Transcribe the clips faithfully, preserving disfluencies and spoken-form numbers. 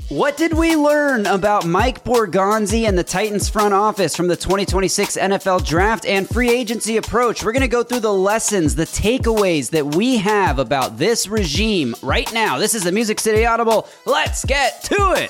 What did we learn about Mike Borgonzi and the Titans front office from the twenty twenty-six N F L draft and free agency approach? We're going to go through the lessons, the takeaways that we have about this regime right now. This is the Music City Audible. Let's get to it.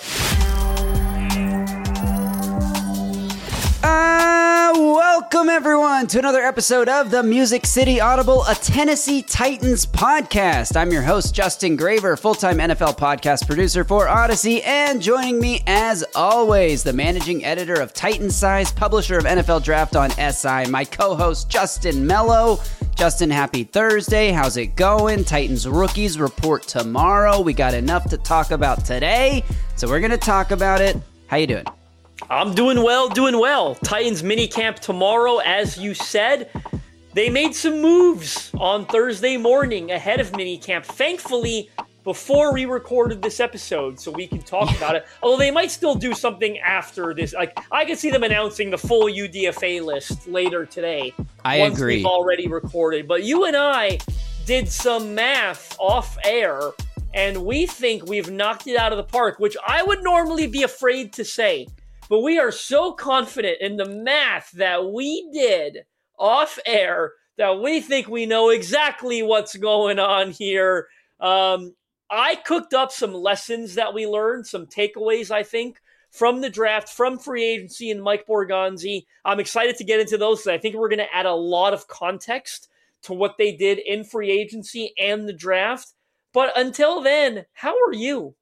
Uh, welcome everyone to another episode of the Music City Audible, a Tennessee Titans podcast. I'm your host, Justin Graver, full-time N F L podcast producer for Odyssey, and joining me as always, the managing editor of Titans Size, publisher of N F L Draft on S I, my co-host, Justin Mello. Justin, happy Thursday. How's it going? Titans rookies report tomorrow. We got enough to talk about today, so we're going to talk about it. How you doing? I'm doing well, doing well. Titans minicamp tomorrow, as you said. They made some moves on Thursday morning ahead of minicamp. Thankfully, before we recorded this episode, so we can talk about it. Although they might still do something after this. Like, I can see them announcing the full U D F A list later today. I once agree. We've already recorded. But you and I did some math off air, and we think we've knocked it out of the park, which I would normally be afraid to say. But we are so confident in the math that we did off air that we think we know exactly what's going on here. Um, I cooked up some lessons that we learned, some takeaways, I think, from the draft, from free agency and Mike Borgonzi. I'm excited to get into those. I think we're going to add a lot of context to what they did in free agency and the draft. But until then, how are you?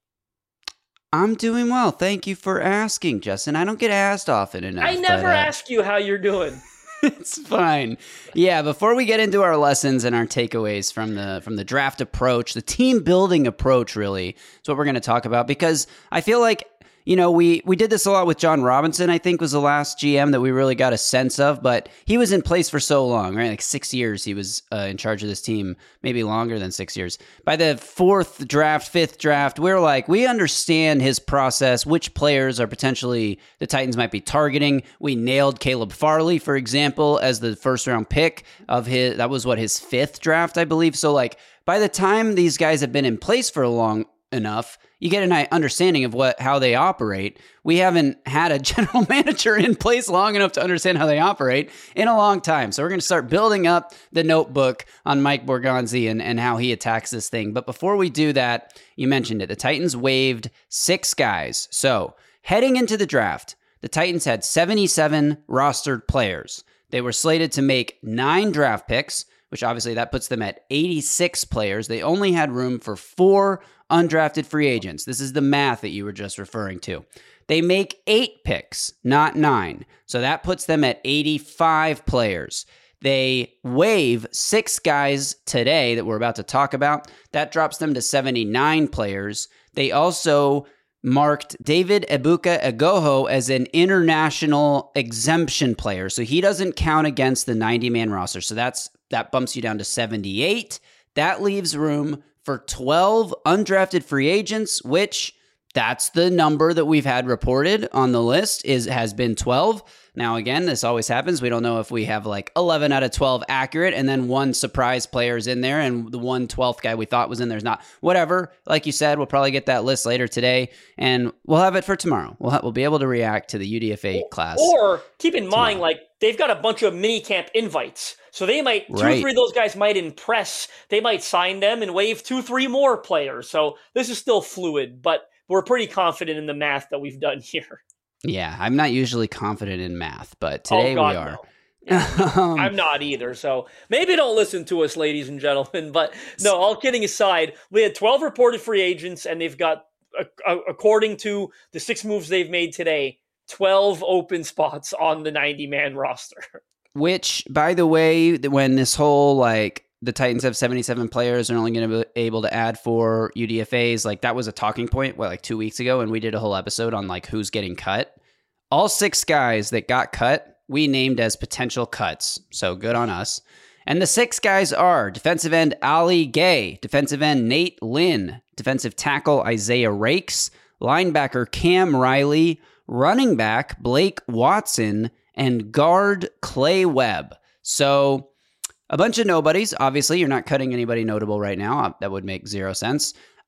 I'm doing well. Thank you for asking, Justin. I don't get asked often enough. I never but, uh, ask you how you're doing. It's fine. Yeah, before we get into our lessons and our takeaways from the from the draft approach, the team building approach really is what we're going to talk about, because I feel like, you know, we, we did this a lot with John Robinson, I think was the last G M that we really got a sense of, but he was in place for so long, right? Like six years he was uh, in charge of this team, maybe longer than six years. By the fourth draft, fifth draft, we're like, we understand his process, which players are potentially the Titans might be targeting. We nailed Caleb Farley, for example, as the first round pick of his, that was what, his fifth draft, I believe. So like by the time these guys have been in place for a long enough, you get an understanding of what how they operate. We haven't had a general manager in place long enough to understand how they operate in a long time. So we're going to start building up the notebook on Mike Borgonzi and, and how he attacks this thing. But before we do that, you mentioned it. The Titans waived six guys. So heading into the draft, the Titans had seventy-seven rostered players. They were slated to make nine draft picks, which obviously that puts them at eighty-six players. They only had room for four undrafted free agents. This is the math that you were just referring to. They make eight picks, not nine. So that puts them at eighty-five players. They waive six guys today that we're about to talk about. That drops them to seventy-nine players. They also marked David Ebuka Egoho as an international exemption player. So he doesn't count against the ninety-man roster. So that's that bumps you down to seventy-eight. That leaves room for twelve undrafted free agents, which that's the number that we've had reported on the list is has been twelve. Now, again, this always happens. We don't know if we have like eleven out of twelve accurate and then one surprise player is in there and the one twelfth guy we thought was in there is not. Whatever. Like you said, we'll probably get that list later today and we'll have it for tomorrow. We'll, ha- we'll be able to react to the U D F A or, class. Or keep in tomorrow. mind, like they've got a bunch of minicamp invites. So they might, two right. or three of those guys might impress. They might sign them and waive two, three more players. So this is still fluid, but we're pretty confident in the math that we've done here. Yeah, I'm not usually confident in math, but today oh, God, we are. No. Yeah, um, I'm not either. So maybe don't listen to us, ladies and gentlemen. But no, all kidding aside, we had twelve reported free agents, and they've got, uh, according to the six moves they've made today, twelve open spots on the ninety-man roster. Which, by the way, when this whole, like, the Titans have seventy-seven players and are only going to be able to add four U D F As, like, that was a talking point, what, like two weeks ago, and we did a whole episode on, like, who's getting cut. All six guys that got cut, we named as potential cuts, so good on us. And the six guys are defensive end Ali Gay, defensive end Nate Lynn, defensive tackle Isaiah Rakes, linebacker Cam Riley, running back Blake Watson, and guard Clay Webb. So a bunch of nobodies. Obviously, you're not cutting anybody notable right now. That would make zero sense.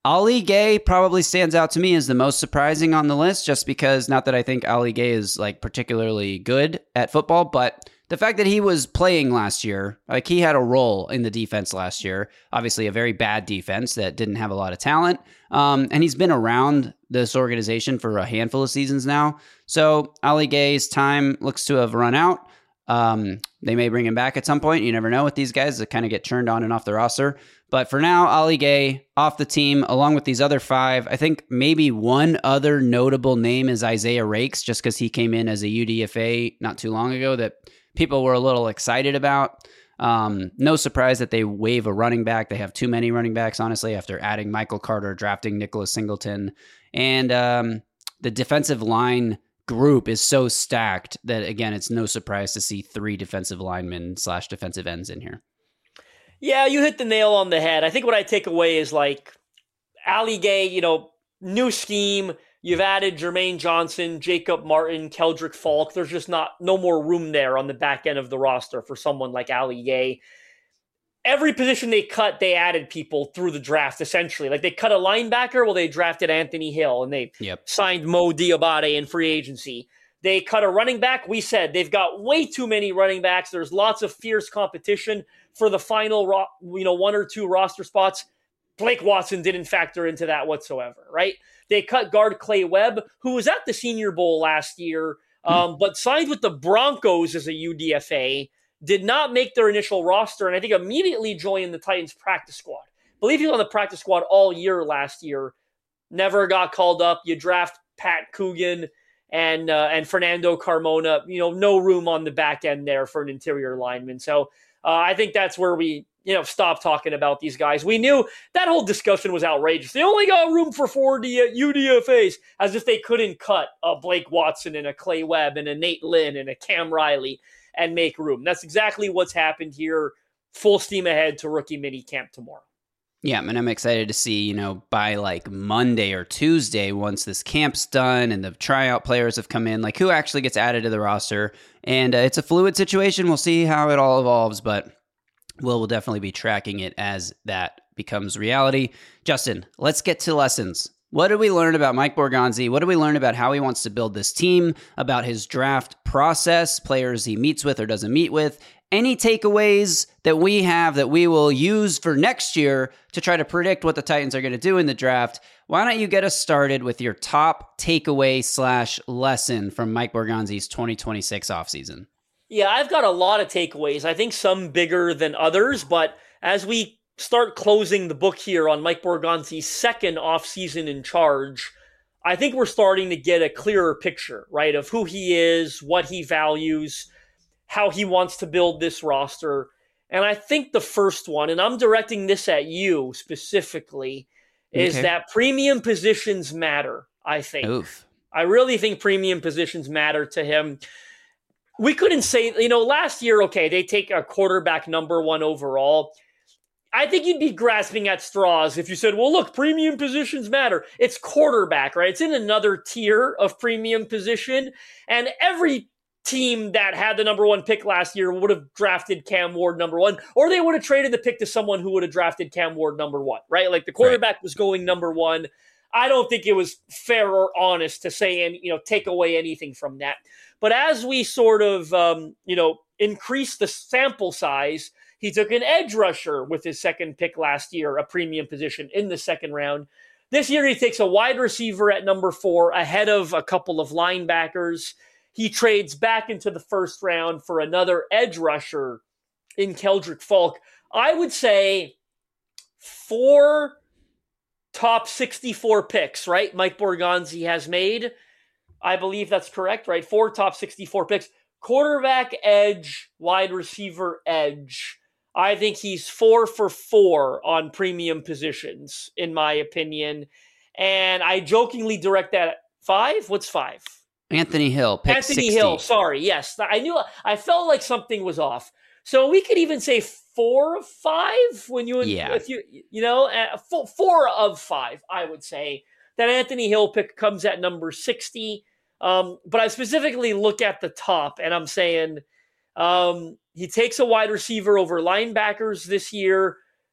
Ali Gay probably stands out to me as the most surprising on the list, just because, not that I think Ali Gay is like particularly good at football, but the fact that he was playing last year, like he had a role in the defense last year, obviously a very bad defense that didn't have a lot of talent. Um, and he's been around this organization for a handful of seasons now. So Ali Gay's time looks to have run out. Um, they may bring him back at some point. You never know with these guys that kind of get turned on and off the roster. But for now, Ali Gay off the team, along with these other five. I think maybe one other notable name is Isaiah Rakes, just because he came in as a U D F A not too long ago that people were a little excited about. Um, no surprise that they waive a running back. They have too many running backs, honestly, after adding Michael Carter, drafting Nicholas Singleton. And um, the defensive line group is so stacked that, again, it's no surprise to see three defensive linemen slash defensive ends in here. Yeah, you hit the nail on the head. I think what I take away is like Ali Gay, you know, new scheme. You've added Jermaine Johnson, Jacob Martin, Keldrick Falk. There's just not no more room there on the back end of the roster for someone like Ali Gay. Every position they cut, they added people through the draft, essentially. Like they cut a linebacker, well, they drafted Anthony Hill, and they yep. signed Mo Diabate in free agency. They cut a running back. We said they've got way too many running backs. There's lots of fierce competition for the final, ro- you know, one or two roster spots. Blake Watson didn't factor into that whatsoever, right? They cut guard Clay Webb, who was at the Senior Bowl last year, um, hmm. but signed with the Broncos as a U D F A, did not make their initial roster, and I think immediately joined the Titans practice squad. I believe he was on the practice squad all year last year. Never got called up. You draft Pat Coogan and uh, and Fernando Carmona. You know, no room on the back end there for an interior lineman. So uh, I think that's where we you know, stop talking about these guys. We knew that whole discussion was outrageous. They only got room for four D- U D F As, as if they couldn't cut a Blake Watson and a Clay Webb and a Nate Lynn and a Cam Riley and make room. That's exactly what's happened here. Full steam ahead to rookie mini camp tomorrow. Yeah, and I'm excited to see, you know, by like Monday or Tuesday, once this camp's done and the tryout players have come in, like who actually gets added to the roster. And uh, it's a fluid situation. We'll see how it all evolves, but We'll, we'll definitely be tracking it as that becomes reality. Justin, let's get to lessons. What did we learn about Mike Borgonzi? What did we learn about how he wants to build this team, about his draft process, players he meets with or doesn't meet with? Any takeaways that we have that we will use for next year to try to predict what the Titans are going to do in the draft? Why don't you get us started with your top takeaway slash lesson from Mike Borgonzi's twenty twenty-six offseason? Yeah, I've got a lot of takeaways. I think some bigger than others, but as we start closing the book here on Mike Borgonzi's second offseason in charge, I think we're starting to get a clearer picture, right, of who he is, what he values, how he wants to build this roster. And I think the first one, and I'm directing this at you specifically, is okay. that premium positions matter, I think. Oof. I really think premium positions matter to him. We couldn't say, you know, last year, okay, they take a quarterback number one overall. I think you'd be grasping at straws if you said, well, look, premium positions matter. It's quarterback, right? It's in another tier of premium position. And every team that had the number one pick last year would have drafted Cam Ward number one, or they would have traded the pick to someone who would have drafted Cam Ward number one, right? Like the quarterback right. was going number one. I don't think it was fair or honest to say and, you know, take away anything from that. But as we sort of, um, you know, increase the sample size, he took an edge rusher with his second pick last year, a premium position in the second round. This year, he takes a wide receiver at number four ahead of a couple of linebackers. He trades back into the first round for another edge rusher in Keldrick Falk. I would say four top sixty-four picks, right? Mike Borgonzi has made. I believe that's correct, right? Four top sixty-four picks. Quarterback, edge, wide receiver, edge. I think he's four for four on premium positions, in my opinion. And I jokingly direct that at five. What's five? Anthony Hill, pick Anthony sixty. Hill, sorry. Yes, I knew. I felt like something was off. So we could even say four of five when you, yeah. if you, you know, uh, four, four of five. I would say that Anthony Hill pick comes at number sixty. Um, but I specifically look at the top, and I'm saying um, he takes a wide receiver over linebackers this year.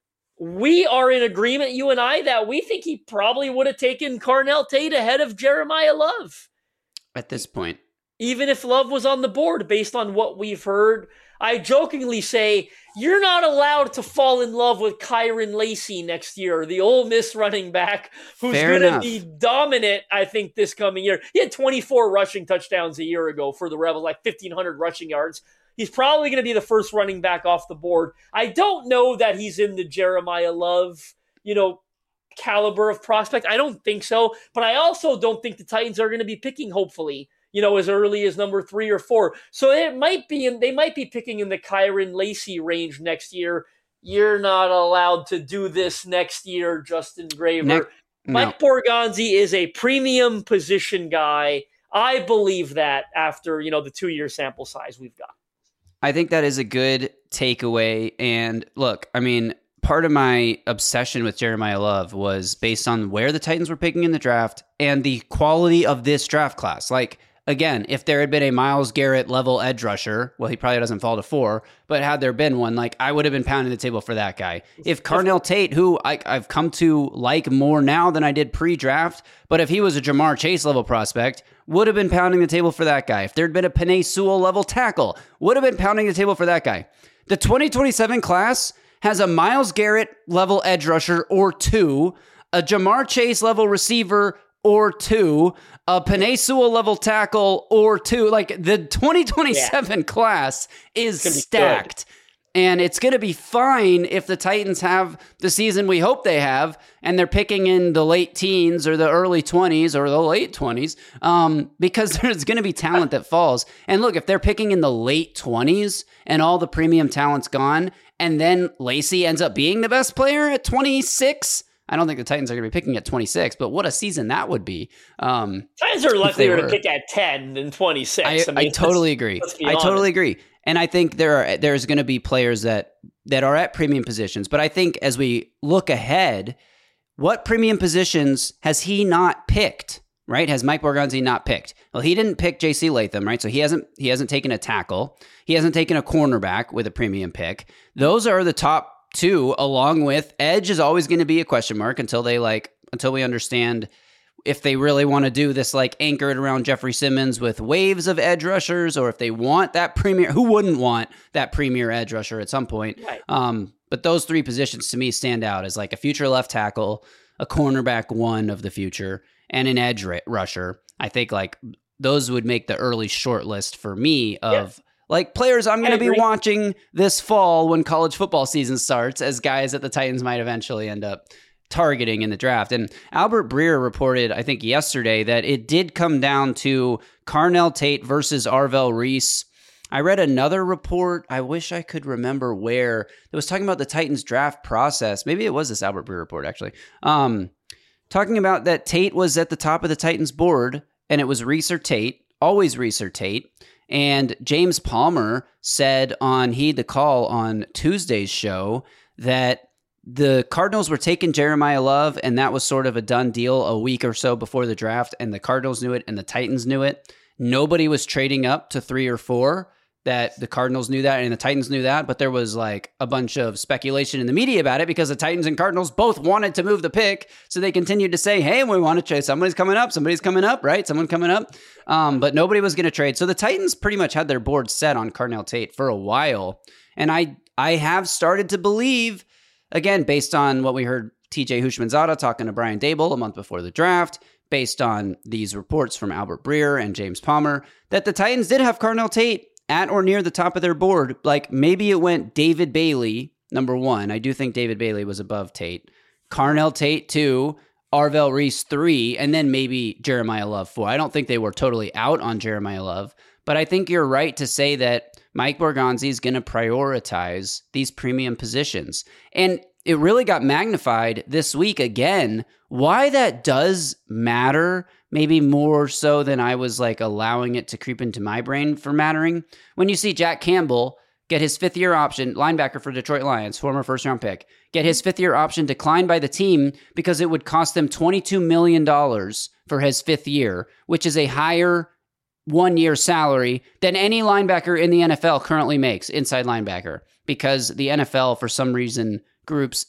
we are in agreement, you and I, that we think he probably would have taken Carnell Tate ahead of Jeremiah Love. At this point. Even if Love was on the board, based on what we've heard. I jokingly say, you're not allowed to fall in love with Kyron Lacy next year, the Ole Miss running back, who's going to be dominant, I think, this coming year. He had twenty-four rushing touchdowns a year ago for the Rebels, like fifteen hundred rushing yards. He's probably going to be the first running back off the board. I don't know that he's in the Jeremiah Love, you know, caliber of prospect. I don't think so. But I also don't think the Titans are going to be picking, hopefully, you know, as early as number three or four. So it might be, in, they might be picking in the Kyron Lacy range next year. You're not allowed to do this next year, Justin Graver. Ne- Mike no. Borgonzi is a premium position guy. I believe that after, you know, the two-year sample size we've got. I think that is a good takeaway. And look, I mean, part of my obsession with Jeremiah Love was based on where the Titans were picking in the draft and the quality of this draft class. Like, again, if there had been a Myles Garrett level edge rusher, well, he probably doesn't fall to four, but had there been one, like, I would have been pounding the table for that guy. If Carnell Tate, who I, I've come to like more now than I did pre-draft, but if he was a Jamar Chase level prospect, would have been pounding the table for that guy. If there'd been a Penei Sewell level tackle, would have been pounding the table for that guy. The twenty twenty-seven class has a Myles Garrett level edge rusher or two, a Jamar Chase level receiver or two, a Penei Sewell level tackle or two. Like, the twenty twenty-seven yeah. class is stacked. And it's going to be fine if the Titans have the season we hope they have, and they're picking in the late teens or the early twenties or the late twenties, um, because there's going to be talent that falls. And look, if they're picking in the late twenties and all the premium talent's gone, and then Lacy ends up being the best player at twenty-six, I don't think the Titans are going to be picking at twenty-six, but what a season that would be. Um, Titans are likelier to pick at ten than twenty-six. I, I, mean, I totally agree. I totally agree. And I think there are there's going to be players that, that are at premium positions. But I think as we look ahead, what premium positions has he not picked, right? Has Mike Borgonzi not picked? Well, he didn't pick J C Latham, right? So he hasn't he hasn't taken a tackle. He hasn't taken a cornerback with a premium pick. Those are the top two, along with edge is always going to be a question mark until they like until we understand if they really want to do this, like, anchored around Jeffrey Simmons with waves of edge rushers, or if they want that premier, who wouldn't want that premier edge rusher at some point? Right. Um, but those three positions to me stand out as like a future left tackle, a cornerback one of the future, and an edge r- rusher. I think like those would make the early short list for me of yeah. like players I'm going to be watching this fall when college football season starts as guys that the Titans might eventually end up targeting in the draft. And Albert Breer reported, I think yesterday, that it did come down to Carnell Tate versus Arvell Reese. I read another report, I wish I could remember where, that was talking about the Titans draft process. Maybe it was this Albert Breer report, actually. Um, talking about that Tate was at the top of the Titans board, and it was Reese or Tate, always Reese or Tate. And James Palmer said on Heed the Call on Tuesday's show that the Cardinals were taking Jeremiah Love, and that was sort of a done deal a week or so before the draft, and the Cardinals knew it, and the Titans knew it. Nobody was trading up to three or four. That the Cardinals knew that, and the Titans knew that, but there was like a bunch of speculation in the media about it because the Titans and Cardinals both wanted to move the pick, so they continued to say, hey, we want to trade. Somebody's coming up. Somebody's coming up, right? Someone coming up. Um, but nobody was going to trade. So the Titans pretty much had their board set on Carnell Tate for a while, and I I have started to believe, again, based on what we heard T J Houshmandzadeh talking to Brian Dable a month before the draft, based on these reports from Albert Breer and James Palmer, that the Titans did have Carnell Tate at or near the top of their board. Like, maybe it went David Bailey, number one. I do think David Bailey was above Tate. Carnell Tate, two. Arvell Reese, three. And then maybe Jeremiah Love, four. I don't think they were totally out on Jeremiah Love, but I think you're right to say that Mike Borgonzi is going to prioritize these premium positions. And it really got magnified this week again. Why that does matter, maybe more so than I was like allowing it to creep into my brain for mattering. When you see Jack Campbell get his fifth year option, linebacker for Detroit Lions, former first round pick, get his fifth year option declined by the team because it would cost them twenty-two million dollars for his fifth year, which is a higher one year salary than any linebacker in the N F L currently makes, inside linebacker, because the N F L, for some reason, groups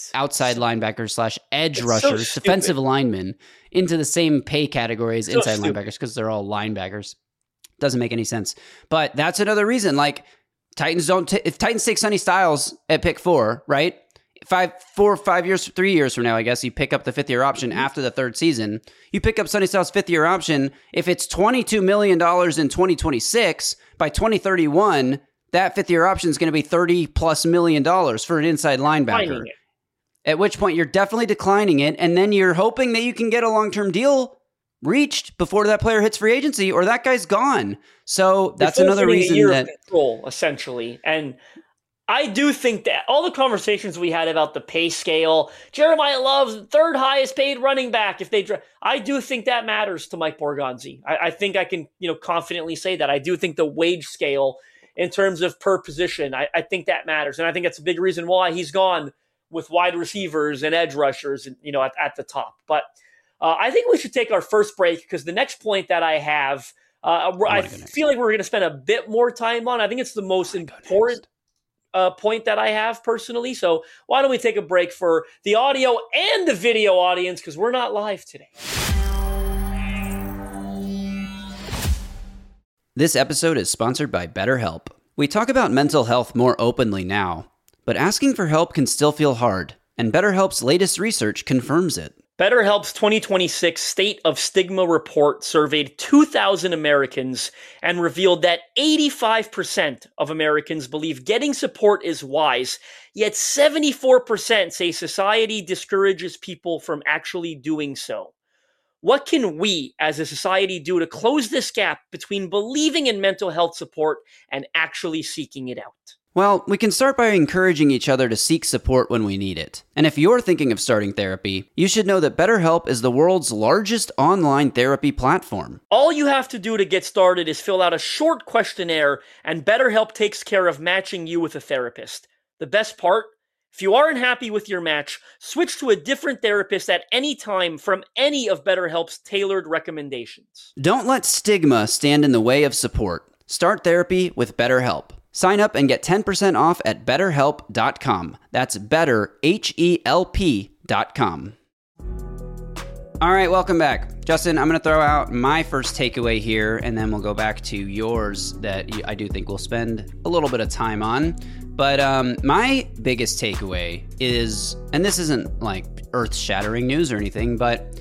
outside linebackers slash edge It's rushers, so defensive linemen into the same pay category as So inside stupid. linebackers because they're all linebackers. Doesn't make any sense. But that's another reason. Like Titans don't. T- if Titans take Sonny Styles at pick four, right? Five, four, five years, three years from now, I guess you pick up the fifth year option after the third season. You pick up Sonny Styles' fifth year option. If it's twenty-two million dollars in twenty twenty-six, by twenty thirty-one, that fifth year option is going to be thirty plus million dollars for an inside linebacker. Finding it. At which point you're definitely declining it, and then you're hoping that you can get a long term deal reached before that player hits free agency, or that guy's gone. So that's You're another forfeiting a reason year that of control, essentially. And I do think that all the conversations we had about the pay scale, Jeremiah Love's third highest paid running back. If they, dra- I do think that matters to Mike Borgonzi. I, I think I can, you know, confidently say that. I do think the wage scale in terms of per position, I, I think that matters, and I think that's a big reason why he's gone with wide receivers and edge rushers, you know, at, at the top. But uh, I think we should take our first break because the next point that I have, uh, Oh, I feel like we're going to spend a bit more time on. I think it's the most important uh, point that I have personally. So why don't we take a break for the audio and the video audience because we're not live today. This episode is sponsored by BetterHelp. We talk about mental health more openly now, but asking for help can still feel hard, and BetterHelp's latest research confirms it. BetterHelp's twenty twenty-six State of Stigma report surveyed two thousand Americans and revealed that eighty-five percent of Americans believe getting support is wise, yet seventy-four percent say society discourages people from actually doing so. What can we as a society do to close this gap between believing in mental health support and actually seeking it out? Well, we can start by encouraging each other to seek support when we need it. And if you're thinking of starting therapy, you should know that BetterHelp is the world's largest online therapy platform. All you have to do to get started is fill out a short questionnaire, and BetterHelp takes care of matching you with a therapist. The best part? If you aren't happy with your match, switch to a different therapist at any time from any of BetterHelp's tailored recommendations. Don't let stigma stand in the way of support. Start therapy with BetterHelp. Sign up and get ten percent off at better help dot com. That's better, H E L P dot com. All right, welcome back. Justin, I'm going to throw out my first takeaway here, and then we'll go back to yours that I do think we'll spend a little bit of time on. But um, my biggest takeaway is, and this isn't like earth-shattering news or anything, but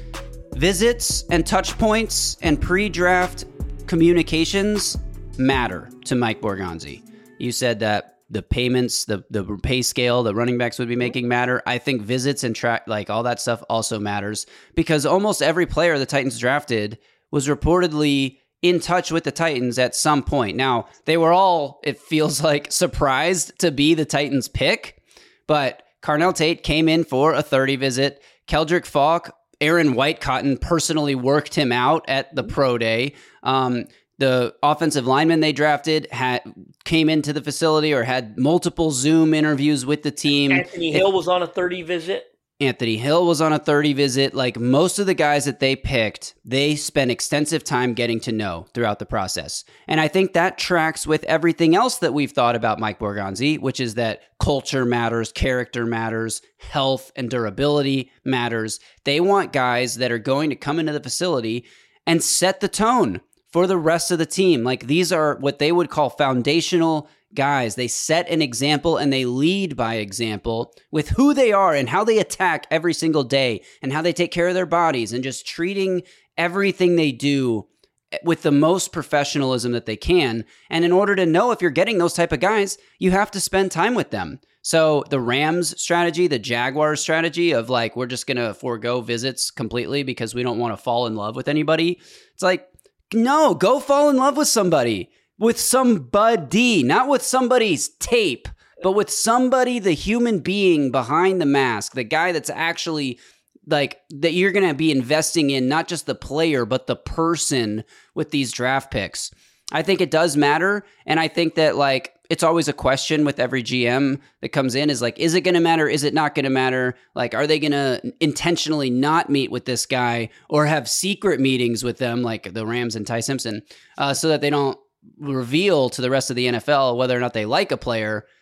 visits and touch points and pre-draft communications matter to Mike Borgonzi. You said that the payments, the the pay scale, the running backs would be making matter. I think visits and track, like all that stuff also matters because almost every player the Titans drafted was reportedly in touch with the Titans at some point. Now, they were all, it feels like, surprised to be the Titans pick, but Carnell Tate came in for a thirty visit. Keldrick Falk, Aaron Whitecotton personally worked him out at the pro day. Um, The offensive lineman they drafted had came into the facility or had multiple Zoom interviews with the team. Anthony Hill was on a thirty visit. Anthony Hill was on a thirty visit. Like most of the guys that they picked, they spent extensive time getting to know throughout the process. And I think that tracks with everything else that we've thought about Mike Borgonzi, which is that culture matters, character matters, health and durability matters. They want guys that are going to come into the facility and set the tone for the rest of the team. Like these are what they would call foundational guys. They set an example and they lead by example with who they are and how they attack every single day and how they take care of their bodies and just treating everything they do with the most professionalism that they can. And in order to know if you're getting those type of guys, you have to spend time with them. So the Rams strategy, the Jaguars strategy of like, we're just going to forego visits completely because we don't want to fall in love with anybody. It's like, no, go fall in love with somebody, with somebody, not with somebody's tape, but with somebody, the human being behind the mask, the guy that's actually like that you're going to be investing in, not just the player, but the person with these draft picks. I think it does matter. And I think that like, it's always a question with every G M that comes in is like, is it going to matter? Is it not going to matter? Like, are they going to intentionally not meet with this guy or have secret meetings with them like the Rams and Ty Simpson uh, so that they don't reveal to the rest of the N F L whether or not they like a player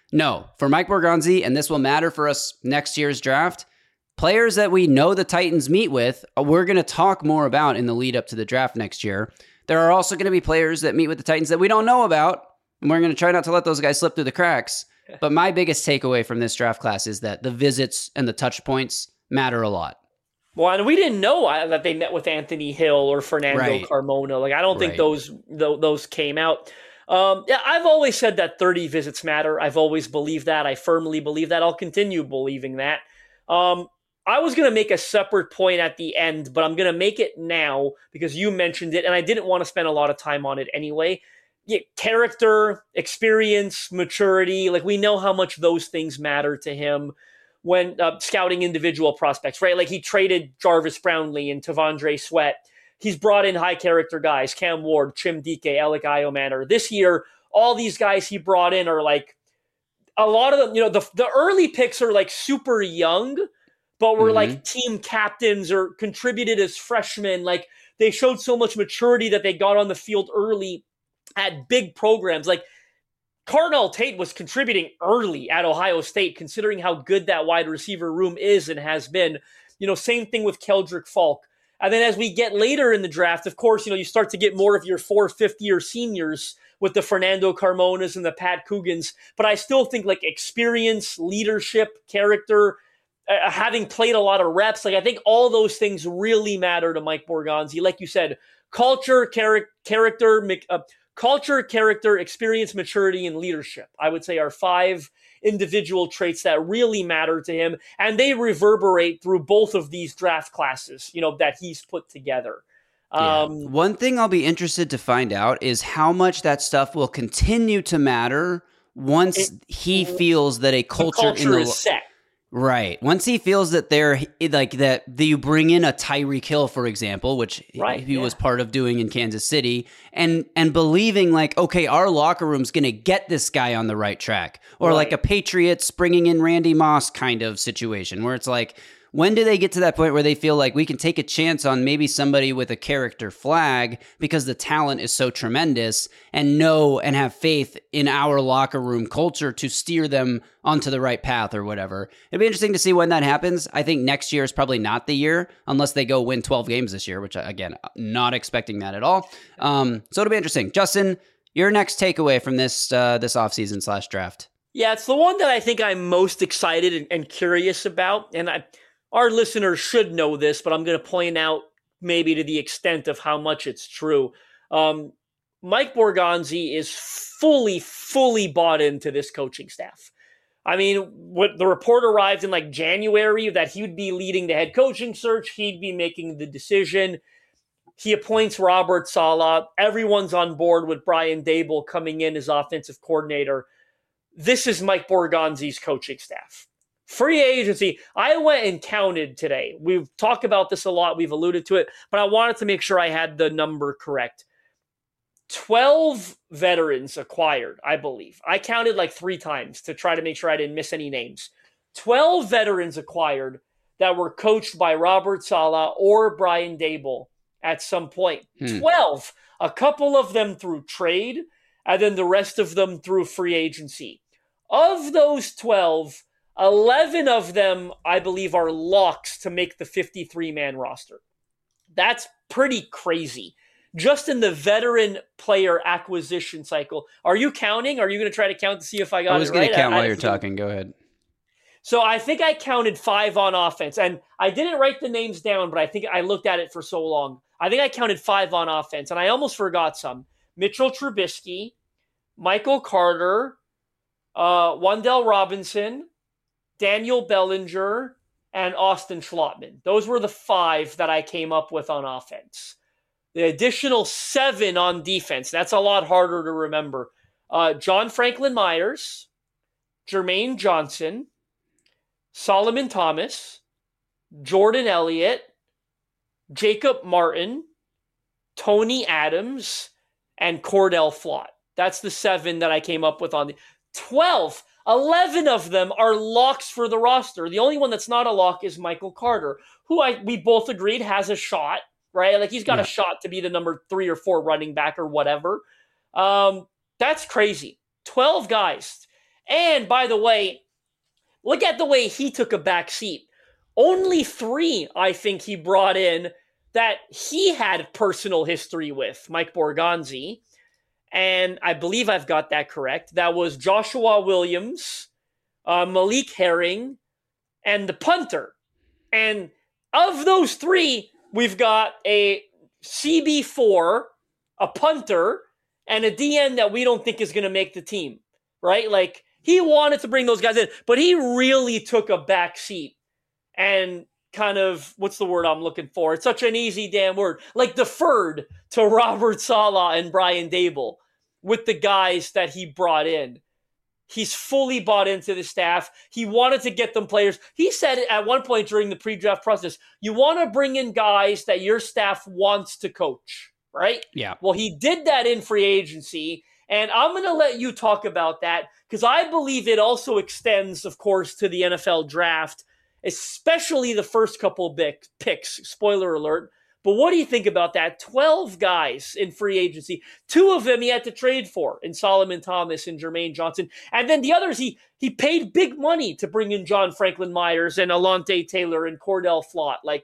No, for Mike Borgonzi, and this will matter for us next year's draft, players that we know the Titans meet with, we're going to talk more about in the lead up to the draft next year. There are also going to be players that meet with the Titans that we don't know about, and we're going to try not to let those guys slip through the cracks. But my biggest takeaway from this draft class is that the visits and the touch points matter a lot. Well, and we didn't know that they met with Anthony Hill or Fernando Right. Carmona. Like, I don't think Right. those th- those came out. Um, yeah, I've always said that thirty visits matter. I've always believed that. I firmly believe that. I'll continue believing that. Um, I was going to make a separate point at the end, but I'm going to make it now because you mentioned it, and I didn't want to spend a lot of time on it anyway. Yeah, character, experience, maturity, like we know how much those things matter to him when uh, scouting individual prospects, right? Like he traded Jarvis Brownlee and Tavondre Sweat. He's brought in high character guys, Cam Ward, Chim Dike, Alec Iomanner. This year, all these guys he brought in are like, a lot of them, you know, the, the early picks are like super young, but were mm-hmm. like team captains or contributed as freshmen. Like they showed so much maturity that they got on the field early at big programs. Like Carnell Tate was contributing early at Ohio State, considering how good that wide receiver room is and has been. You know, same thing with Keldrick Falk. And then as we get later in the draft, of course, you know, you start to get more of your fourth, fifth year seniors with the Fernando Carmonas and the Pat Coogan's. But I still think like experience, leadership, character, uh, having played a lot of reps, like I think all those things really matter to Mike Borgonzi. Like you said, culture, char- character, uh, Culture, character, experience, maturity, and leadership, I would say, are five individual traits that really matter to him, and they reverberate through both of these draft classes, you know, that he's put together. Yeah. Um, One thing I'll be interested to find out is how much that stuff will continue to matter once it, he feels that a culture, culture in the, is set. Right. Once he feels that they're like that, that you bring in a Tyreek Hill, for example, which right, he yeah. was part of doing in Kansas City, and and believing like, okay, our locker room's going to get this guy on the right track, or right. like a Patriots bringing in Randy Moss kind of situation, where it's like, when do they get to that point where they feel like we can take a chance on maybe somebody with a character flag because the talent is so tremendous, and know and have faith in our locker room culture to steer them onto the right path or whatever? It'd be interesting to see when that happens. I think next year is probably not the year unless they go win twelve games this year, which again, not expecting that at all. Um, so it'll be interesting. Justin, your next takeaway from this uh, this offseason slash draft. Yeah, it's the one that I think I'm most excited and, and curious about. And I, our listeners should know this, but I'm going to point out maybe to the extent of how much it's true. Um, Mike Borgonzi is fully, fully bought into this coaching staff. I mean, what the report arrived in like January that he would be leading the head coaching search. He'd be making the decision. He appoints Robert Saleh. Everyone's on board with Brian Daboll coming in as offensive coordinator. This is Mike Borgonzi's coaching staff. Free agency. I went and counted today. We've talked about this a lot. We've alluded to it, but I wanted to make sure I had the number correct. twelve veterans acquired, I believe. I counted like three times to try to make sure I didn't miss any names. twelve veterans acquired that were coached by Robert Saleh or Brian Daboll at some point. Hmm. twelve. A couple of them through trade, and then the rest of them through free agency. Of those twelve, eleven of them, I believe, are locks to make the fifty-three man roster. That's pretty crazy. Just in the veteran player acquisition cycle. Are you counting? Are you going to try to count to see if I got it right? I was going to count I, while I, you're talking. Go ahead. So I think I counted five on offense. And I didn't write the names down, but I think I looked at it for so long. I think I counted five on offense, and I almost forgot some. Mitchell Trubisky, Michael Carter, uh, Wan'Dale Robinson, Daniel Bellinger, and Austin Schlottman. Those were the five that I came up with on offense. The additional seven on defense, that's a lot harder to remember. Uh, John Franklin Myers, Jermaine Johnson, Solomon Thomas, Jordan Elliott, Jacob Martin, Tony Adams, and Cordell Flott. That's the seven that I came up with on the twelve. eleven of them are locks for the roster. The only one that's not a lock is Michael Carter, who I we both agreed has a shot, right? Like he's got yeah. a shot to be the number three or four running back or whatever. Um, that's crazy. twelve guys. And by the way, look at the way he took a back seat. Only three, I think, he brought in that he had personal history with, Mike Borgonzi. And I believe I've got that correct. That was Joshua Williams, uh, Malik Herring, and the punter. And of those three, we've got a C B four, a punter, and a D N that we don't think is going to make the team, right? Like, he wanted to bring those guys in, but he really took a back seat and kind of, what's the word I'm looking for? It's such an easy damn word. Like, deferred to Robert Saleh and Brian Daboll with the guys that he brought in. He's fully bought into the staff. He wanted to get them players. He said at one point during the pre-draft process, you want to bring in guys that your staff wants to coach, right? Yeah. Well, he did that in free agency, and I'm going to let you talk about that because I believe it also extends, of course, to the N F L draft, especially the first couple of picks. Spoiler alert. But what do you think about that? twelve guys in free agency. Two of them he had to trade for in Solomon Thomas and Jermaine Johnson. And then the others, he he paid big money to bring in John Franklin Myers and Alontae Taylor and Cordell Flott. Like,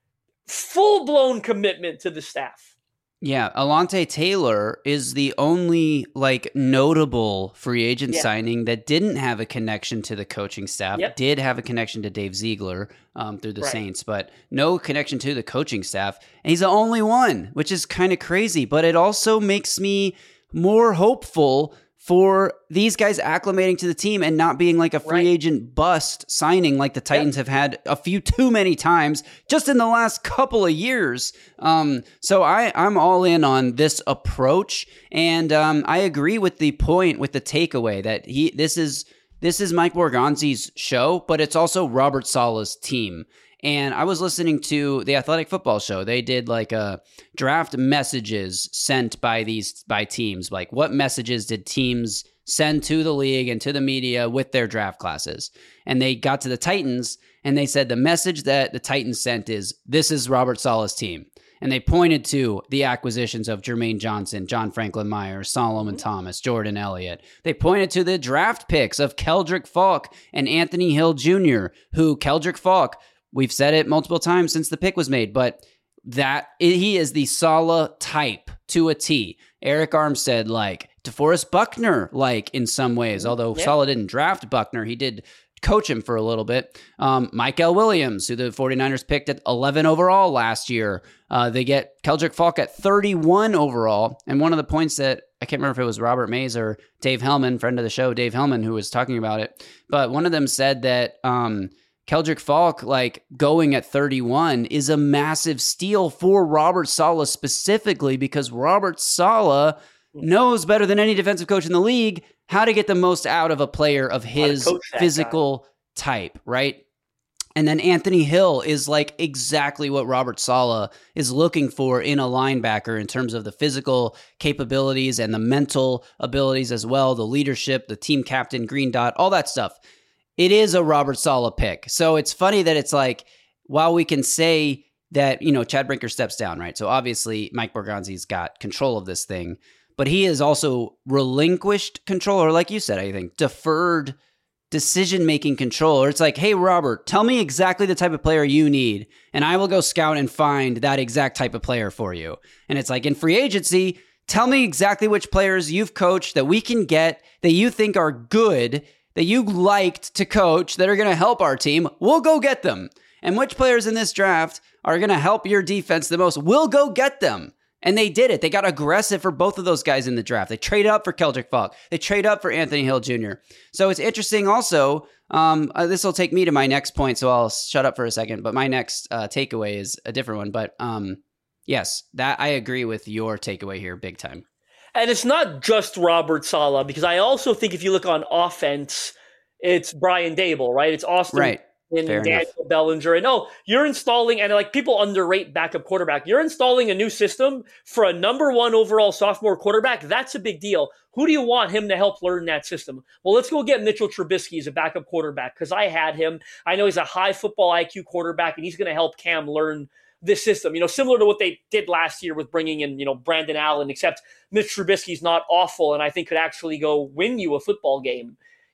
full-blown commitment to the staff. Yeah, Alontae Taylor is the only like notable free agent Yeah. signing that didn't have a connection to the coaching staff. Yep. Did have a connection to Dave Ziegler um, through the Right. Saints, but no connection to the coaching staff. And he's the only one, which is kind of crazy. But it also makes me more hopeful for these guys acclimating to the team and not being like a free Right. agent bust signing like the Titans have had a few too many times just in the last couple of years. Um, so I, I'm all in on this approach, and um, I agree with the point, with the takeaway that he this is this is Mike Borgonzi's show, but it's also Robert Saleh's team. And I was listening to the Athletic Football Show. They did like a draft messages sent by these by teams. Like, what messages did teams send to the league and to the media with their draft classes? And they got to the Titans and they said the message that the Titans sent is, this is Robert Saleh's team. And they pointed to the acquisitions of Jermaine Johnson, John Franklin Myers, Solomon Thomas, Jordan Elliott. They pointed to the draft picks of Keldrick Falk and Anthony Hill Junior, who Keldrick Falk, we've said it multiple times since the pick was made, but that he is the Saleh type to a T. Eric Armstead like, DeForest Buckner like in some ways, although Yeah. Saleh didn't draft Buckner, he did coach him for a little bit. Um, Mike L. Williams, who the 49ers picked at eleven overall last year. Uh, they get Keldrick Falk at thirty-one overall. And one of the points that, I can't remember if it was Robert Mays or Dave Hellman, friend of the show, Dave Hellman, who was talking about it. But one of them said that um, Keldrick Falk, like going at thirty-one, is a massive steal for Robert Saleh specifically because Robert Saleh knows better than any defensive coach in the league how to get the most out of a player of his coach that physical type, right? And then Anthony Hill is like exactly what Robert Saleh is looking for in a linebacker in terms of the physical capabilities and the mental abilities as well, the leadership, the team captain, green dot, all that stuff. It is a Robert Saleh pick. So it's funny that it's like, while we can say that, you know, Chad Brinker steps down, right? So obviously Mike Borgonzi's got control of this thing, but he has also relinquished control, or like you said, I think, deferred decision-making control. Or it's like, hey, Robert, tell me exactly the type of player you need, and I will go scout and find that exact type of player for you. And it's like in free agency, tell me exactly which players you've coached that we can get, that you think are good, that you liked to coach, that are going to help our team. We'll go get them. And which players in this draft are going to help your defense the most? We'll go get them. And they did it. They got aggressive for both of those guys in the draft. They trade up for Keldrick Falk. They trade up for Anthony Hill Junior So it's interesting also. Um, uh, this will take me to my next point, so I'll shut up for a second. But my next uh, takeaway is a different one. But um, yes, that I agree with your takeaway here big time. And it's not just Robert Saleh, because I also think if you look on offense, it's Brian Daboll, right? It's Austin Right. and Fair Daniel enough. Bellinger. And oh, you're installing, and like people underrate backup quarterback. You're installing a new system for a number one overall sophomore quarterback. That's a big deal. Who do you want him to help learn that system? Well, let's go get Mitchell Trubisky as a backup quarterback, because I had him. I know he's a high football I Q quarterback, and he's going to help Cam learn this system, you know, similar to what they did last year with bringing in, you know, Brandon Allen, except Mitch Trubisky's not awful and I think could actually go win you a football game.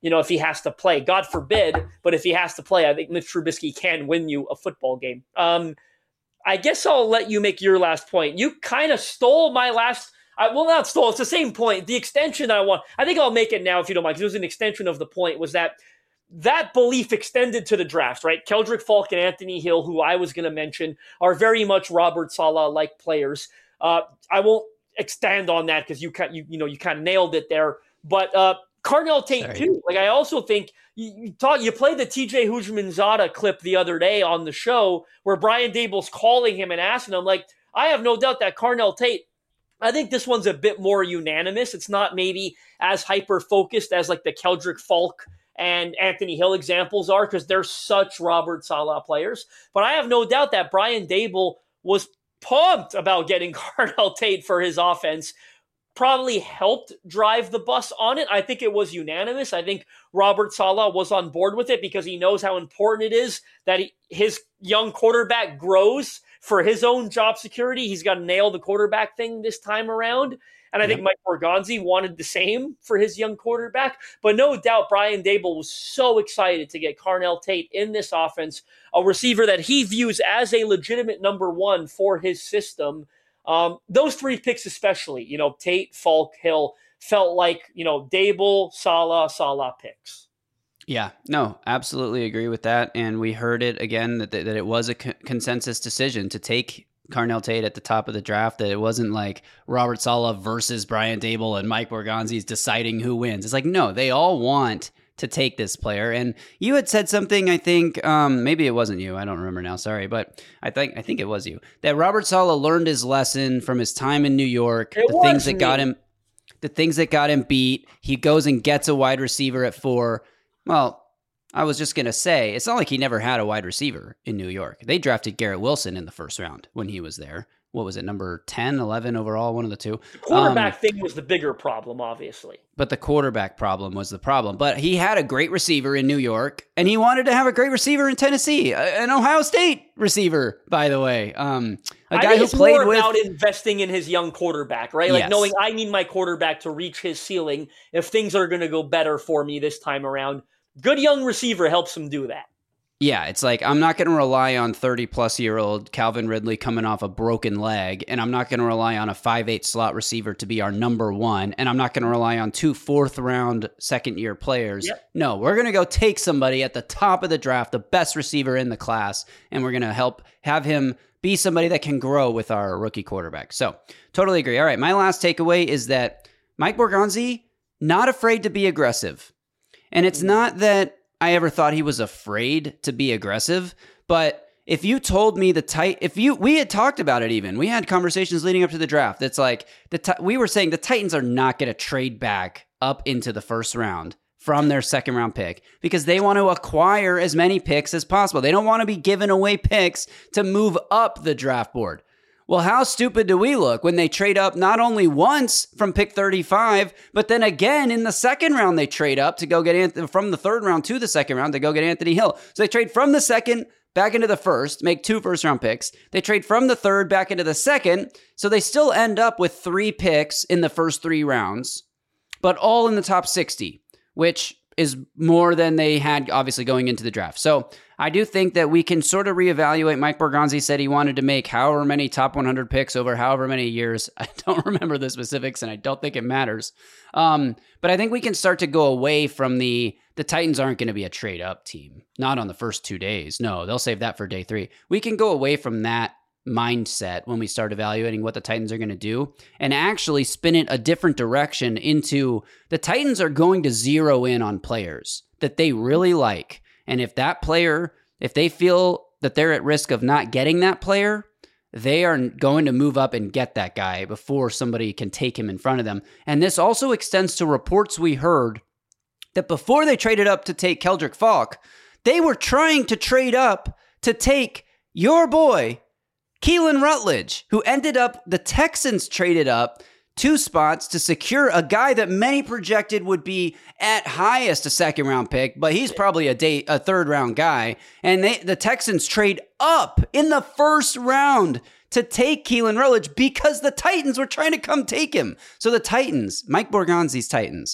you know, if he has to play. God forbid, but if he has to play, I think Mitch Trubisky can win you a football game. Um, I guess I'll let you make your last point. You kind of stole my last I, well, not stole. It's the same point. The extension I want, I think I'll make it now if you don't mind, because it was an extension of the point, was that that belief extended to the draft, right? Keldrick Falk and Anthony Hill, who I was going to mention, are very much Robert Saleh-like players. Uh, I won't extend on that because you, you you know you kind of nailed it there. But uh, Carnell Tate Sorry. too. Like I also think you you, talk, you played the T J Houshmandzadeh clip the other day on the show where Brian Daboll's calling him and asking him, like, I have no doubt that Carnell Tate. I think this one's a bit more unanimous. It's not maybe as hyper-focused as like the Keldrick Falk and Anthony Hill examples are because they're such Robert Saleh players. But I have no doubt that Brian Daboll was pumped about getting Carnell Tate for his offense, probably helped drive the bus on it. I think it was unanimous. I think Robert Saleh was on board with it because he knows how important it is that he, his young quarterback grows for his own job security. He's got to nail the quarterback thing this time around. And I think Mike Borgonzi wanted the same for his young quarterback. But no doubt Brian Daboll was so excited to get Carnell Tate in this offense, a receiver that he views as a legitimate number one for his system. Um, those three picks especially, you know, Tate, Falk, Hill, felt like, you know, Daboll, Saleh, Saleh picks. Yeah, no, absolutely agree with that. And we heard it again, that, that it was a co- consensus decision to take Carnell Tate at the top of the draft, that it wasn't like Robert Saleh versus Brian Daboll and Mike Borgonzi's deciding who wins. It's like, no, they all want to take this player. And you had said something, I think, um, maybe it wasn't you, I don't remember now, sorry, but I think I think it was you, that Robert Saleh learned his lesson from his time in New York, it the things that me. got him, the things that got him beat. He goes and gets a wide receiver at four. Well, I was just going to say, it's not like he never had a wide receiver in New York. They drafted Garrett Wilson in the first round when he was there. What was it, number ten, eleven overall, one of the two? The quarterback um, thing was the bigger problem, obviously. But the quarterback problem was the problem. But he had a great receiver in New York, and he wanted to have a great receiver in Tennessee, an Ohio State receiver, by the way. Um, a I guy think who it's played more with about investing in his young quarterback, right? Like Yes. knowing I need my quarterback to reach his ceiling if things are going to go better for me this time around. Good young receiver helps him do that. Yeah, it's like, I'm not going to rely on thirty-plus-year-old Calvin Ridley coming off a broken leg, and I'm not going to rely on a five eight slot receiver to be our number one, and I'm not going to rely on two fourth-round second-year players. Yep. No, we're going to go take somebody at the top of the draft, the best receiver in the class, and we're going to help have him be somebody that can grow with our rookie quarterback. So, totally agree. All right, my last takeaway is that Mike Borgonzi, not afraid to be aggressive. And it's not that I ever thought he was afraid to be aggressive, but if you told me the tight, if you, we had talked about it even, we had conversations leading up to the draft. It's like, the we were saying the Titans are not going to trade back up into the first round from their second round pick because they want to acquire as many picks as possible. They don't want to be giving away picks to move up the draft board. Well, how stupid do we look when they trade up not only once from pick thirty-five, but then again in the second round they trade up to go get Anthony, from the third round to the second round to go get Anthony Hill. So they trade from the second back into the first, make two first round picks. They trade from the third back into the second, so they still end up with three picks in the first three rounds, but all in the top sixty, which is more than they had obviously going into the draft. So I do think that we can sort of reevaluate. Mike Borgonzi said he wanted to make however many top one hundred picks over however many years. I don't remember the specifics, and I don't think it matters. Um, but I think we can start to go away from the, the Titans aren't going to be a trade-up team. Not on the first two days. No, they'll save that for day three. We can go away from that mindset when we start evaluating what the Titans are going to do and actually spin it a different direction into the Titans are going to zero in on players that they really like. And if that player, if they feel that they're at risk of not getting that player, they are going to move up and get that guy before somebody can take him in front of them. And this also extends to reports we heard that before they traded up to take Keldrick Falk, they were trying to trade up to take your boy, Keelan Rutledge, who ended up, the Texans traded up two spots to secure a guy that many projected would be at highest a second round pick, but he's probably a day, a third round guy. And they, the Texans trade up in the first round to take Keelan Rutledge because the Titans were trying to come take him. So the Titans, Mike Borgonzi's Titans,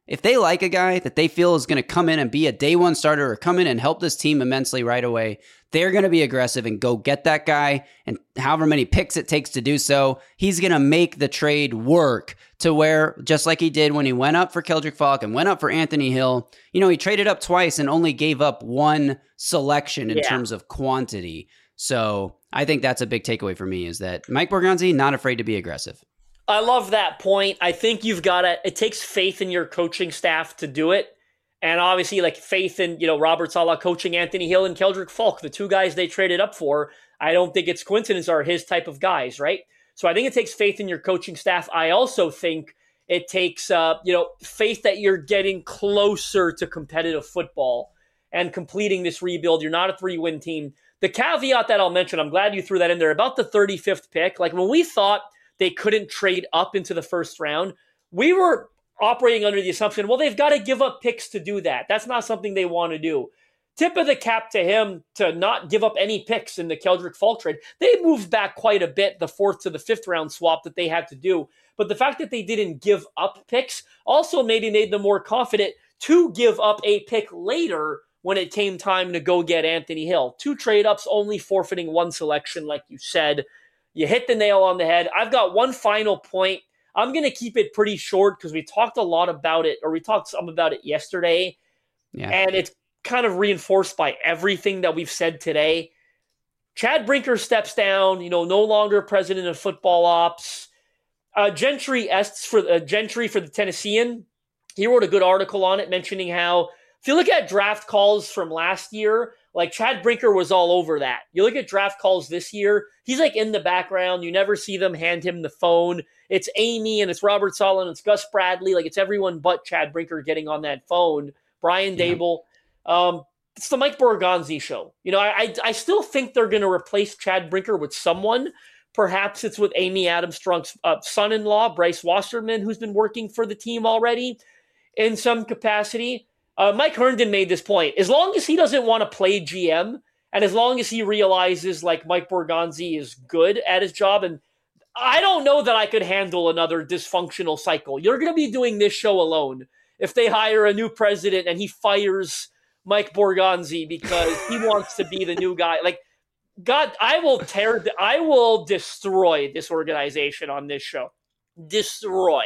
if they like a guy that they feel is going to come in and be a day one starter or come in and help this team immensely right away, they're going to be aggressive and go get that guy. And however many picks it takes to do so, he's going to make the trade work to where, just like he did when he went up for Keldrick Falk and went up for Anthony Hill, you know, he traded up twice and only gave up one selection in yeah. terms of quantity. So I think that's a big takeaway for me, is that Mike Borgonzi, not afraid to be aggressive. I love that point. I think you've got to, it takes faith in your coaching staff to do it. And obviously, like, faith in, you know, Robert Saleh coaching Anthony Hill and Keldrick Falk, the two guys they traded up for. I don't think it's coincidence are his type of guys, right? So I think it takes faith in your coaching staff. I also think it takes, uh, you know, faith that you're getting closer to competitive football and completing this rebuild. You're not a three-win team. The caveat that I'll mention, I'm glad you threw that in there, about the thirty-fifth pick. Like, when we thought they couldn't trade up into the first round, we were operating under the assumption, well, they've got to give up picks to do that. That's not something they want to do. Tip of the cap to him to not give up any picks in the Keldrick Falk trade. They moved back quite a bit, the fourth to the fifth round swap that they had to do. But the fact that they didn't give up picks also maybe made them more confident to give up a pick later when it came time to go get Anthony Hill. Two trade-ups, only forfeiting one selection, like you said. You hit the nail on the head. I've got one final point. I'm going to keep it pretty short because we talked a lot about it, or we talked some about it yesterday. Yeah. And it's kind of reinforced by everything that we've said today. Chad Brinker steps down, you know, no longer president of football ops. Uh, Gentry Ests for uh, Gentry for the Tennessean. He wrote a good article on it mentioning how, if you look at draft calls from last year, like, Chad Brinker was all over that. You look at draft calls this year, he's like in the background. You never see them hand him the phone. It's Amy and it's Robert Saleh and it's Gus Bradley. Like, it's everyone but Chad Brinker getting on that phone. Brian yeah. Dable. Um, it's the Mike Borgonzi show. You know, I I, I still think they're going to replace Chad Brinker with someone. Perhaps it's with Amy Adams-Strunk's uh, son-in-law, Bryce Wasserman, who's been working for the team already in some capacity. Uh, Mike Herndon made this point. As long as he doesn't want to play G M, and as long as he realizes, like, Mike Borgonzi is good at his job, and I don't know that I could handle another dysfunctional cycle. You're going to be doing this show alone if they hire a new president and he fires Mike Borgonzi because he wants to be the new guy. Like, God, I will tear, I will destroy this organization on this show. Destroy.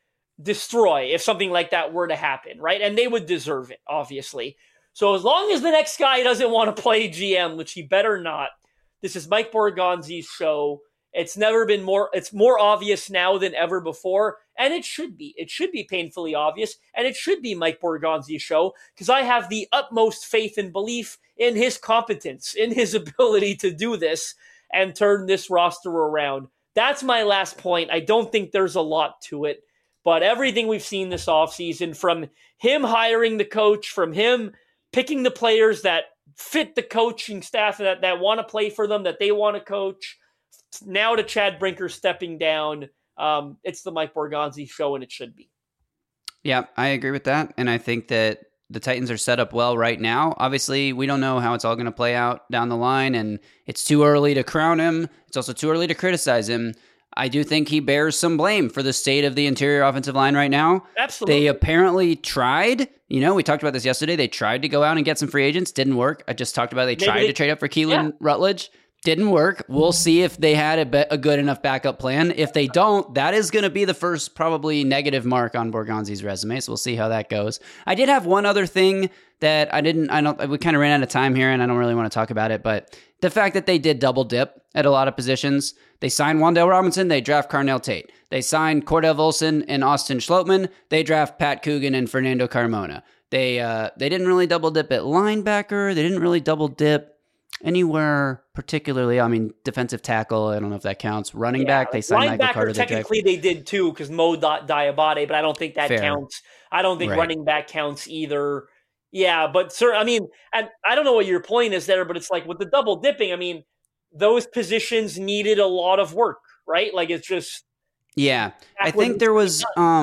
Destroy if something like that were to happen, right? And they would deserve it, obviously. So as long as the next guy doesn't want to play G M, which he better not, this is Mike Borgonzi's show. It's never been more, it's more obvious now than ever before, and it should be. It should be painfully obvious, and it should be Mike Borgonzi's show, because I have the utmost faith and belief in his competence, in his ability to do this and turn this roster around. That's my last point. I don't think there's a lot to it. But everything we've seen this offseason, from him hiring the coach, from him picking the players that fit the coaching staff that, that want to play for them, that they want to coach, now to Chad Brinker stepping down, um, it's the Mike Borgonzi show, and it should be. Yeah, I agree with that. And I think that the Titans are set up well right now. Obviously, we don't know how it's all going to play out down the line, and it's too early to crown him. It's also too early to criticize him. I do think he bears some blame for the state of the interior offensive line right now. Absolutely. They apparently tried, you know, we talked about this yesterday. They tried to go out and get some free agents. Didn't work. I just talked about they Maybe tried they, to trade up for Keelan yeah. Rutledge. Didn't work. We'll see if they had a, be- a good enough backup plan. If they don't, that is going to be the first probably negative mark on Borgonzi's resume. So we'll see how that goes. I did have one other thing that I didn't, I don't, we kind of ran out of time here and I don't really want to talk about it, but the fact that they did double dip at a lot of positions. They signed Wan'Dale Robinson, they draft Carnell Tate. They signed Cordell Volson and Austin Schlottman, they draft Pat Coogan and Fernando Carmona. They uh, they didn't really double dip at linebacker. They didn't really double dip anywhere particularly. I mean, defensive tackle, I don't know if that counts. Running yeah, back, they signed Michael Carter. Technically, they, they did too, because Mo Diabate, but I don't think that Fair. counts. I don't think right. running back counts either. Yeah, but sir, I mean, and I don't know what your point is there, but it's like with the double dipping, I mean, those positions needed a lot of work, right? Like, it's just yeah. I think there was um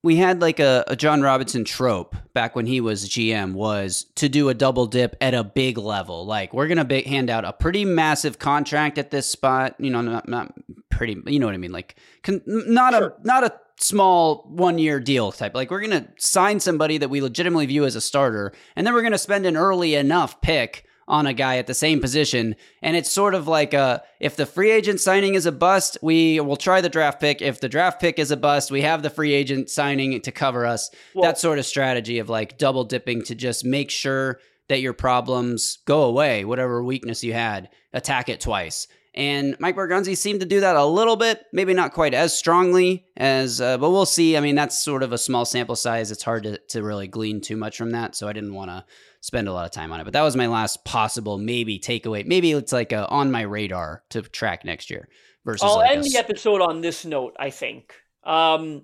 we had like a, a John Robinson trope back when he was G M, was to do a double dip at a big level. Like, we're going to hand out a pretty massive contract at this spot. You know, not, not pretty, you know what I mean? Like, con, not sure. a, not a small one year deal type. Like, we're going to sign somebody that we legitimately view as a starter. And then we're going to spend an early enough pick on a guy at the same position. And it's sort of like, a, if the free agent signing is a bust, we will try the draft pick. If the draft pick is a bust, we have the free agent signing to cover us. Well, that sort of strategy of like double dipping to just make sure that your problems go away, whatever weakness you had, attack it twice. And Mike Borgonzi seemed to do that a little bit, maybe not quite as strongly as, uh, but we'll see. I mean, that's sort of a small sample size. It's hard to, to really glean too much from that. So I didn't want to spend a lot of time on it, but that was my last possible maybe takeaway. Maybe it's like a, on my radar to track next year versus. I'll like end a, the episode on this note. I think um,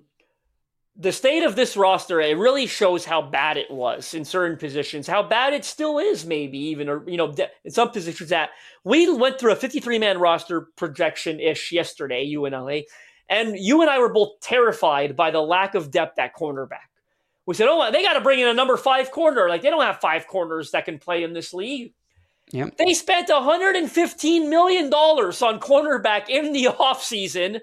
the state of this roster, it really shows how bad it was in certain positions, how bad it still is, maybe even, or you know, in some positions that we went through a fifty-three man roster projection ish yesterday. You and I, and you and I were both terrified by the lack of depth at cornerback. We said, oh, they got to bring in a number five corner. Like, they don't have five corners that can play in this league. Yep. They spent one hundred fifteen million dollars on cornerback in the offseason,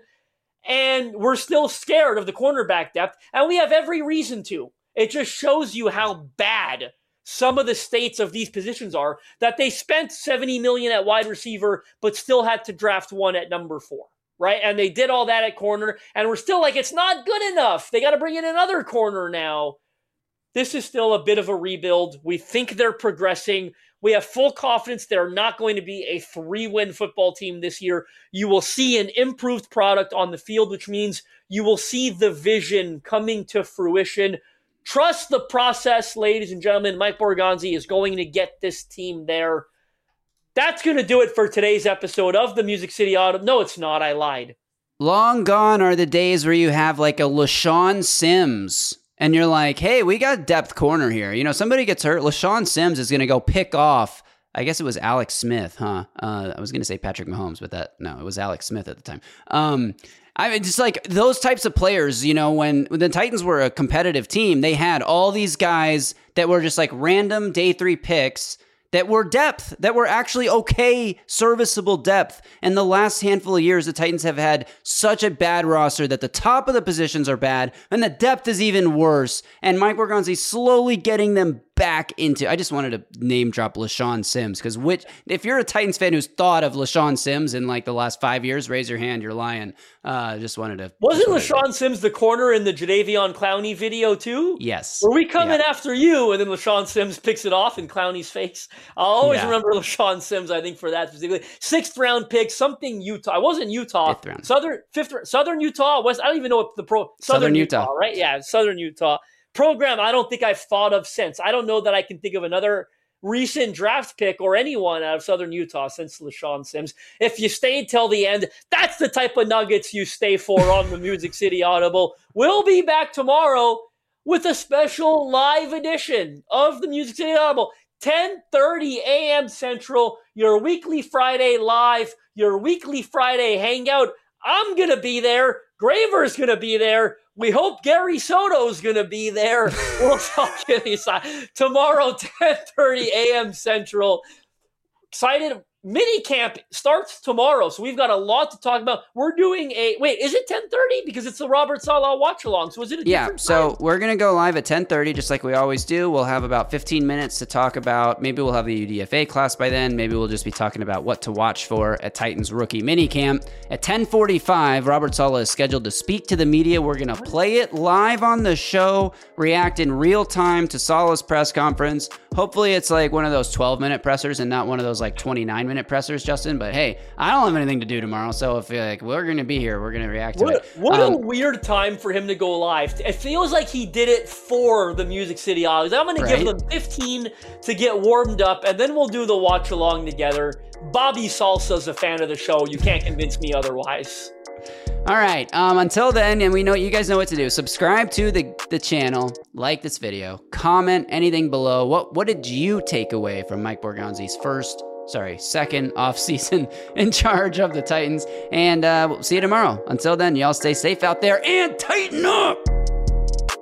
and we're still scared of the cornerback depth, and we have every reason to. It just shows you how bad some of the states of these positions are, that they spent seventy million dollars at wide receiver, but still had to draft one at number four. Right? And they did all that at corner, and we're still like, it's not good enough. They got to bring in another corner now. This is still a bit of a rebuild. We think they're progressing. We have full confidence they're not going to be a three-win football team this year. You will see an improved product on the field, which means you will see the vision coming to fruition. Trust the process, ladies and gentlemen. Mike Borgonzi is going to get this team there. That's going to do it for today's episode of the Music City Auto. No, it's not. I lied. Long gone are the days where you have like a LaShawn Sims and you're like, hey, we got depth corner here. You know, somebody gets hurt. LaShawn Sims is going to go pick off, I guess it was Alex Smith, huh? Uh, I was going to say Patrick Mahomes, but that, no, it was Alex Smith at the time. Um, I mean, just like those types of players, you know, when, when the Titans were a competitive team, they had all these guys that were just like random day three picks that were depth, that were actually okay, serviceable depth. And the last handful of years, the Titans have had such a bad roster that the top of the positions are bad, and the depth is even worse. And Mike Borgonzi slowly getting them back into, I just wanted to name drop LaShawn Sims, because which, if you're a Titans fan who's thought of LaShawn Sims in like the last five years, raise your hand, you're lying. Uh, just wanted to. Wasn't LaShawn Sims the corner in the Jadeveon Clowney video too? Yes. Were we coming yeah. after you? And then LaShawn Sims picks it off in Clowney's face. I'll always yeah. remember LaShawn Sims, I think, for that specifically. Sixth round pick, something Utah. It wasn't Utah. Fifth round. Southern, fifth, Southern Utah, West, I don't even know what the pro, Southern, Southern Utah, Utah, right? Yeah, Southern Utah. Program I don't think I've thought of since. I don't know that I can think of another recent draft pick or anyone out of Southern Utah since LaShawn Sims. If you stayed till the end, that's the type of nuggets you stay for on the Music City Audible. We'll be back tomorrow with a special live edition of the Music City Audible. ten thirty a.m. Central, your weekly Friday live, your weekly Friday hangout. I'm going to be there. Graver's going to be there. We hope Gary Soto's going to be there. We'll talk tomorrow, ten thirty a.m. Central. Excited. Mini camp starts tomorrow, so we've got a lot to talk about. We're doing a wait. Is it ten thirty? Because it's the Robert Saleh watch along. So is it a yeah? Different so time? We're gonna go live at ten thirty, just like we always do. We'll have about fifteen minutes to talk about. Maybe we'll have the U D F A class by then. Maybe we'll just be talking about what to watch for at Titans rookie mini camp at ten forty-five. Robert Saleh is scheduled to speak to the media. We're gonna play it live on the show, react in real time to Saleh's press conference. Hopefully, it's like one of those twelve minute pressers and not one of those like twenty-nine minute pressers, Justin. But hey, I don't have anything to do tomorrow, so if like we're gonna be here, we're gonna react to what, it. What um, a weird time for him to go live. It feels like he did it for the Music City Audible. I'm gonna right? give them fifteen to get warmed up, and then we'll do the watch along together. Bobby Salsa's a fan of the show. You can't convince me otherwise. All right. Um, until then, and we know you guys know what to do. Subscribe to the, the channel, like this video, comment anything below. What what did you take away from Mike Borgonzi's first, sorry, second offseason in charge of the Titans? And uh, we'll see you tomorrow. Until then, y'all stay safe out there and tighten up.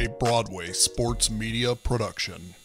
a Broadway sports media production.